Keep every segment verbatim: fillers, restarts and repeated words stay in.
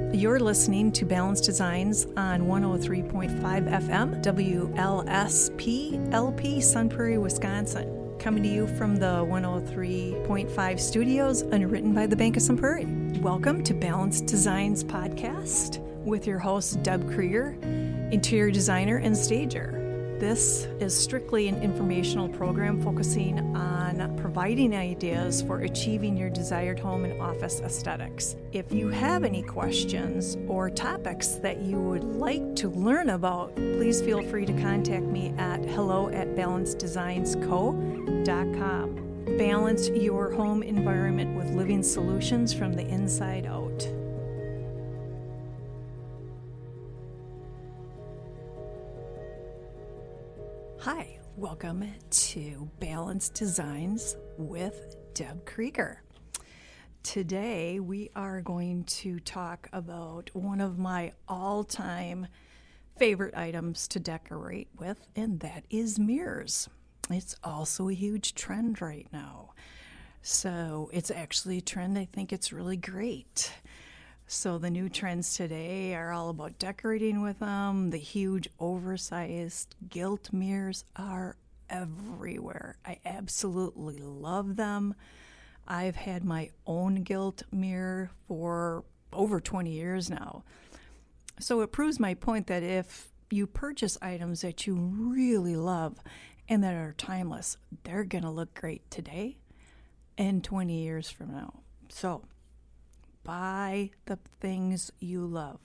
You're listening to Balanced Designs on one oh three point five F M, W L S P L P, Sun Prairie, Wisconsin. Coming to you from the one oh three point five studios, underwritten by the Bank of Sun Prairie. Welcome to Balanced Designs podcast with your host, Deb Krieger, interior designer and stager. This is strictly an informational program focusing on providing ideas for achieving your desired home and office aesthetics. If you have any questions or topics that you would like to learn about, please feel free to contact me at hello at balanced designs co dot com. Balance your home environment with living solutions from the inside out. Hi, welcome to Balanced Designs with Deb Krieger. Today we are going to talk about one of my all-time favorite items to decorate with, and that is mirrors. It's also a huge trend right now. So it's actually a trend I think it's really great. So the new trends today are all about decorating with them. The huge oversized gilt mirrors are everywhere. I absolutely love them. I've had my own gilt mirror for over twenty years now. So it proves my point that if you purchase items that you really love and that are timeless, they're going to look great today and twenty years from now. So buy the things you love.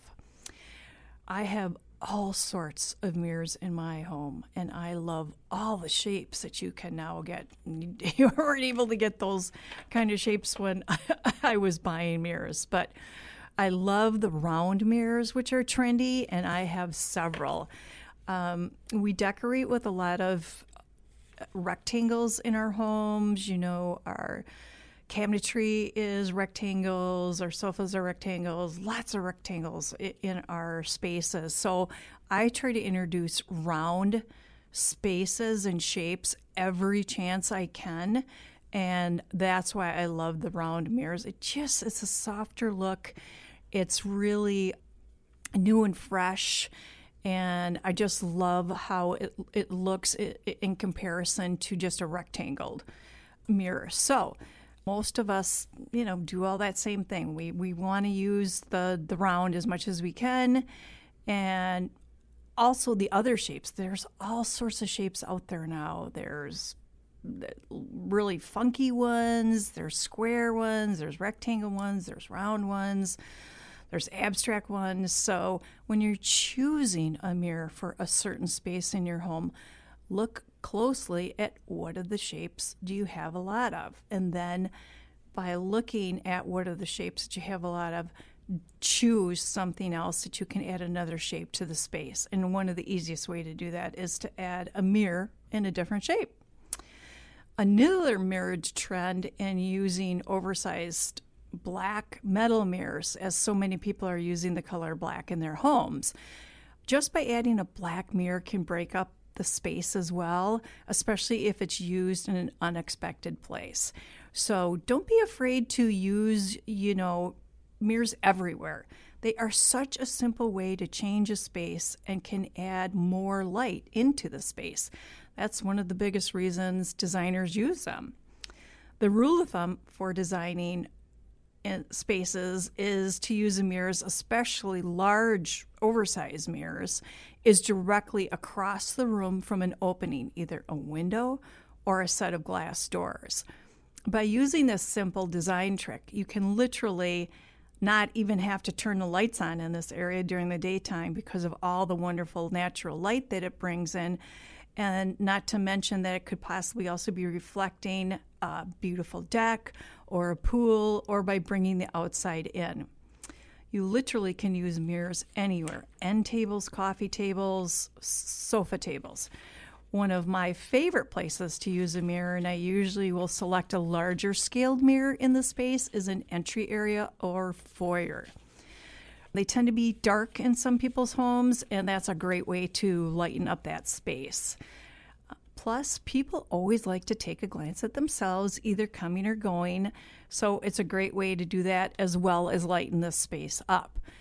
I have all sorts of mirrors in my home, and I love all the shapes that you can now get. You weren't able to get those kind of shapes when I was buying mirrors, but I love the round mirrors, which are trendy, and I have several. Um, we decorate with a lot of rectangles in our homes. You know, our cabinetry is rectangles, our sofas are rectangles, lots of rectangles in our spaces. So I try to introduce round spaces and shapes every chance I can. And that's why I love the round mirrors. It just, it's a softer look. It's really new and fresh. And I just love how it, it looks in comparison to just a rectangled mirror. So most of us, you know, do all that same thing. We we want to use the, the round as much as we can. And also the other shapes. There's all sorts of shapes out there now. There's really funky ones. There's square ones. There's rectangle ones. There's round ones. There's abstract ones. So when you're choosing a mirror for a certain space in your home, look closely at what are the shapes do you have a lot of. And then by looking at what are the shapes that you have a lot of, choose something else that you can add another shape to the space. And one of the easiest way to do that is to add a mirror in a different shape. Another mirrored trend in using oversized black metal mirrors, as so many people are using the color black in their homes. Just by adding a black mirror can break up the space as well, especially if it's used in an unexpected place. So don't be afraid to use, you know, mirrors everywhere. They are such a simple way to change a space and can add more light into the space. That's one of the biggest reasons designers use them. The rule of thumb for designing spaces is to use the mirrors, especially large, oversized mirrors, is directly across the room from an opening, either a window or a set of glass doors. By using this simple design trick, you can literally not even have to turn the lights on in this area during the daytime because of all the wonderful natural light that it brings in, and not to mention that it could possibly also be reflecting a beautiful deck or a pool, or by bringing the outside in. You literally can use mirrors anywhere. End tables, coffee tables, sofa tables. One of my favorite places to use a mirror, and I usually will select a larger scaled mirror in the space, is an entry area or foyer. They tend to be dark in some people's homes, and that's a great way to lighten up that space. Plus, people always like to take a glance at themselves, either coming or going, so it's a great way to do that as well as lighten the space up.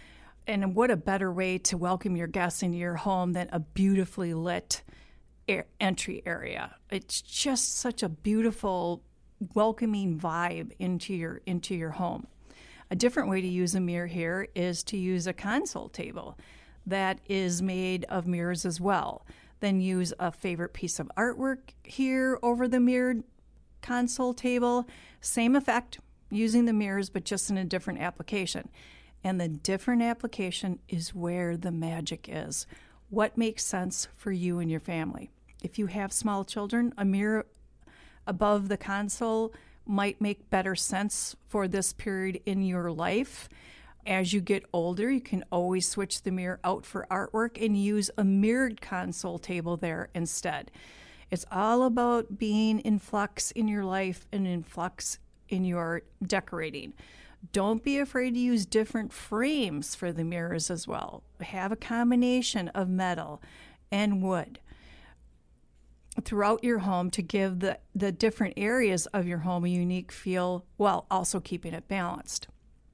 And what a better way to welcome your guests into your home than a beautifully lit air, entry area. It's just such a beautiful, welcoming vibe into your into your home. A different way to use a mirror here is to use a console table that is made of mirrors as well. Then use a favorite piece of artwork here over the mirrored console table. Same effect, using the mirrors, but just in a different application. And the different application is where the magic is. What makes sense for you and your family? If you have small children, a mirror above the console might make better sense for this period in your life. As you get older, you can always switch the mirror out for artwork and use a mirrored console table there instead. It's all about being in flux in your life and in flux in your decorating. Don't be afraid to use different frames for the mirrors as well. Have a combination of metal and wood throughout your home to give the, the different areas of your home a unique feel while also keeping it balanced.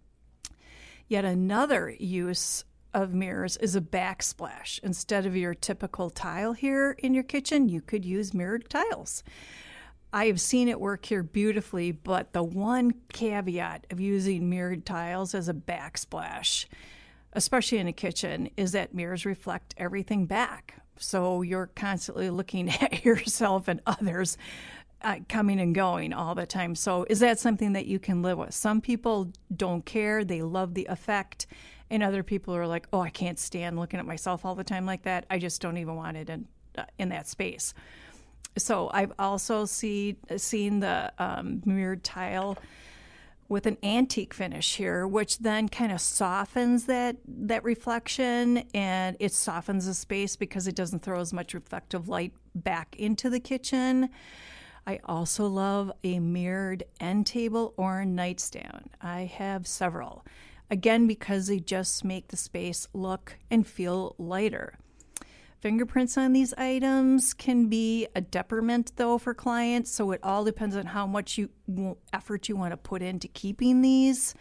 Yet another use of mirrors is a backsplash. Instead of your typical tile here in your kitchen, you could use mirrored tiles. I have seen it work here beautifully, but the one caveat of using mirrored tiles as a backsplash, especially in a kitchen, is that mirrors reflect everything back. So you're constantly looking at yourself and others uh, coming and going all the time. So is that something that you can live with? Some people don't care. They love the effect. And other people are like, oh, I can't stand looking at myself all the time like that. I just don't even want it in, uh, in that space. So I've also see, seen the um, mirrored tile with an antique finish here, which then kind of softens that, that reflection, and it softens the space because it doesn't throw as much reflective light back into the kitchen. I also love a mirrored end table or nightstand. I have several. Again, because they just make the space look and feel lighter. Fingerprints on these items can be a detriment, though, for clients, so it all depends on how much you effort you want to put into keeping these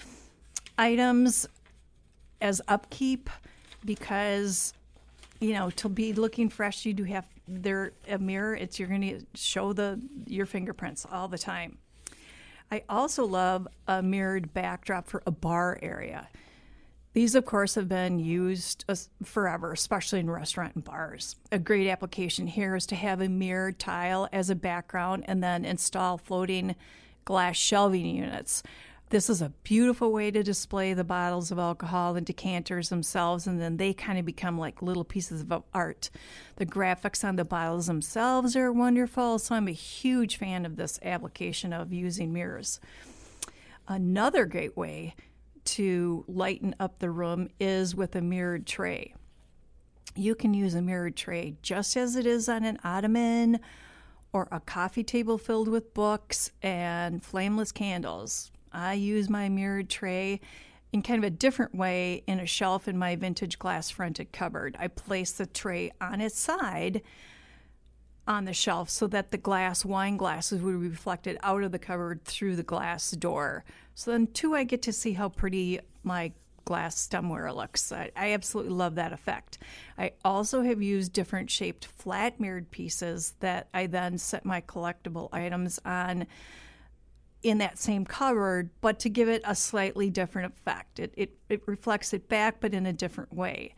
items as upkeep, because, you know, to be looking fresh, you do have there a mirror. It's you're going to show the your fingerprints all the time. I also love a mirrored backdrop for a bar area. These, of course, have been used forever, especially in restaurant and bars. A great application here is to have a mirrored tile as a background and then install floating glass shelving units. This is a beautiful way to display the bottles of alcohol and decanters themselves, and then they kind of become like little pieces of art. The graphics on the bottles themselves are wonderful, so I'm a huge fan of this application of using mirrors. Another great way to lighten up the room is with a mirrored tray. You can use a mirrored tray just as it is on an ottoman or a coffee table filled with books and flameless candles. I use my mirrored tray in kind of a different way in a shelf in my vintage glass fronted cupboard. I place the tray on its side on the shelf so that the glass wine glasses would be reflected out of the cupboard through the glass door. So then, too, I get to see how pretty my glass stemware looks. I, I absolutely love that effect. I also have used different shaped flat mirrored pieces that I then set my collectible items on in that same cupboard, but to give it a slightly different effect. It, it, it reflects it back, but in a different way.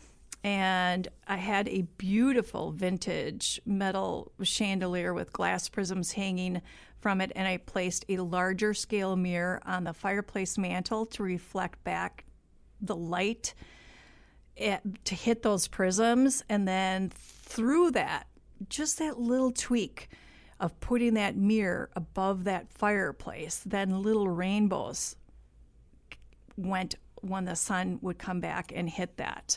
And I had a beautiful vintage metal chandelier with glass prisms hanging from it, and I placed a larger scale mirror on the fireplace mantle to reflect back the light at, to hit those prisms. And then through that, just that little tweak of putting that mirror above that fireplace, then little rainbows went when the sun would come back and hit that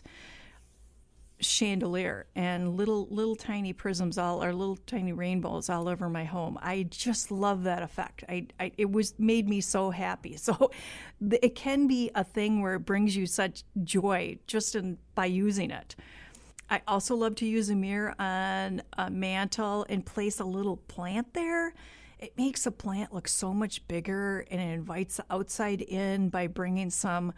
chandelier, and little little tiny prisms all or little tiny rainbows all over my home. I just love that effect. I, I it was made me so happy. So it can be a thing where it brings you such joy just in by using it. I also love to use a mirror on a mantle and place a little plant there. It makes a plant look so much bigger, and it invites the outside in by bringing some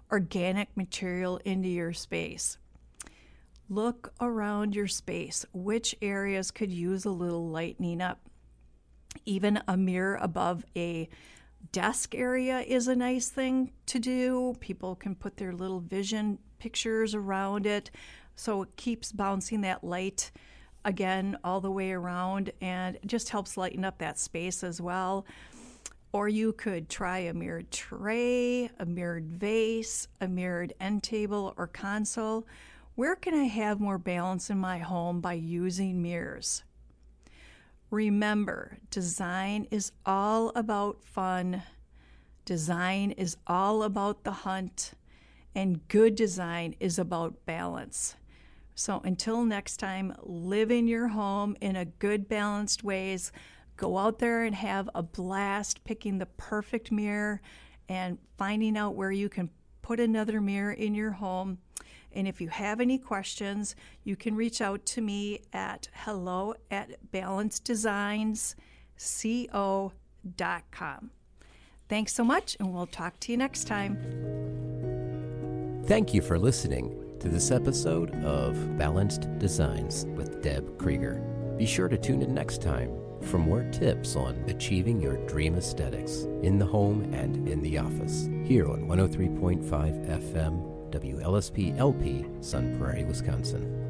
organic material into your space. Look around your space. Which areas could use a little lightening up? Even a mirror above a desk area is a nice thing to do. People can put their little vision pictures around it, so it keeps bouncing that light again all the way around, and it just helps lighten up that space as well. Or you could try a mirrored tray, a mirrored vase, a mirrored end table or console. Where can I have more balance in my home by using mirrors? Remember, design is all about fun. Design is all about the hunt. And good design is about balance. So until next time, live in your home in a good, balanced ways. Go out there and have a blast picking the perfect mirror and finding out where you can put another mirror in your home. And if you have any questions, you can reach out to me at hello at balanced designs co dot com. Thanks so much, and we'll talk to you next time. Thank you for listening to this episode of Balanced Designs with Deb Krieger. Be sure to tune in next time for more tips on achieving your dream aesthetics in the home and in the office here on one oh three point five F M W L S P L P, Sun Prairie, Wisconsin.